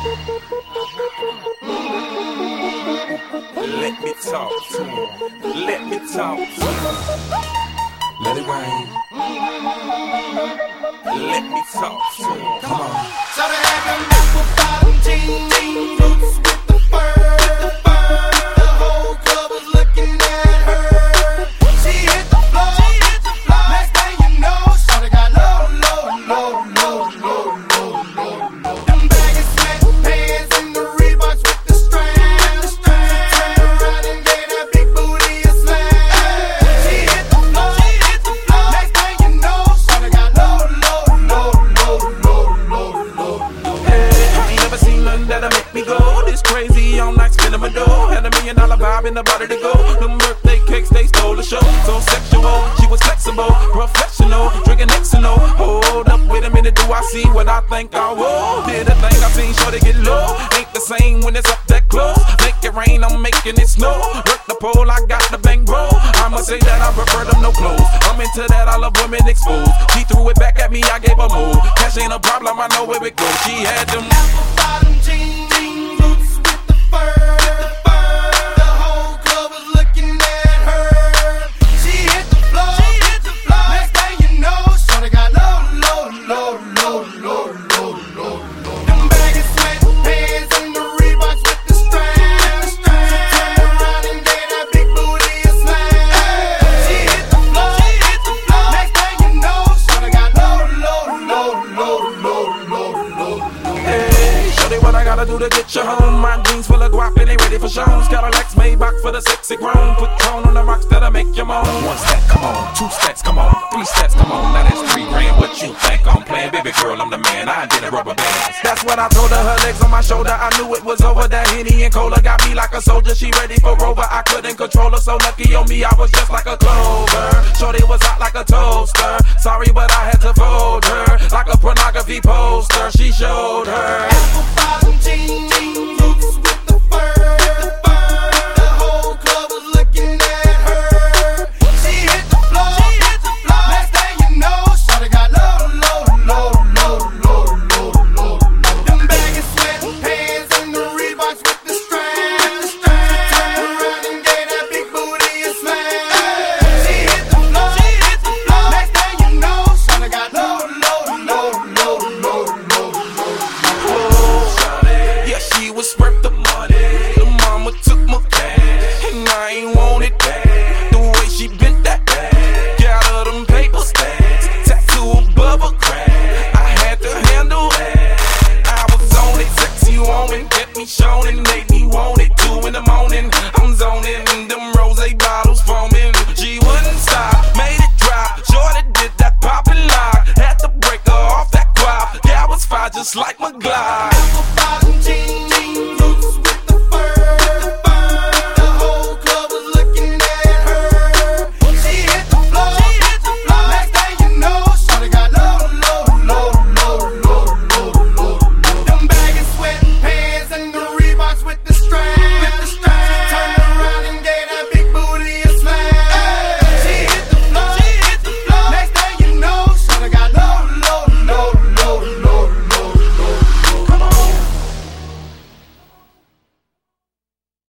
Let me talk to him. Let me talk to him. Let it rain. Let me talk to him. Come on. So they have them apple bottom jeans, boots with the fur. The whole club was looking at her. She hit the floor. Next thing you know, shawty got low. Them baggy sweatpants and the Reeboks with the strands. Turned around and gave that big booty a slam. She hit the floor. Next thing you know, shawty got low. I ain't never seen nothing that'll make me go this crazy all night spinning my dough. Had $1 million vibe in the body to go. Them birthday cakes, they stole the show. So sexual, she was flexible, professional, drinking Xano. Hold up, wait a minute, do I see what I think I will? Did a thing I seen, sure they get low. Ain't the same when it's up that close. Make it rain, I'm making it snow. Work the pole, I got the bang bro. I'ma say that I prefer them no clothes. I'm into that, I love women exposed. She threw it back at me, I gave her move. Cash ain't a problem, I know where it goes. She had them apple bottom jeans, boots with the fur. The whole club was looking at her. She hit the floor. Next thing you know, shawty got low. Them baggy sweatpants and the Reeboks with the strands. Turned around and gave that big booty a slam. She hit the floor. Next thing you know, shawty got low. Hey, shorty, what I gotta do to get you home? My jeans full of guap and they ready for shows. Cadillacs Maybach for the sexy grown. Put tone on the rocks that'll make you moan. 1 step, come on. 2 steps, come on. 3 steps, come on. Now that's 3 grand. What you think I'm playing? Baby girl, I'm the man. I did a rubber bands. That's what I told her. Her legs on my shoulder. I knew it was over. That Henny and Cola got me like a soldier. She ready for Rover. I couldn't control her. So lucky on me, I was just like a clover. Shorty was hot like a toaster. Sorry, but I had to fold her like a pornography poster. She showed her apple bottom jeans.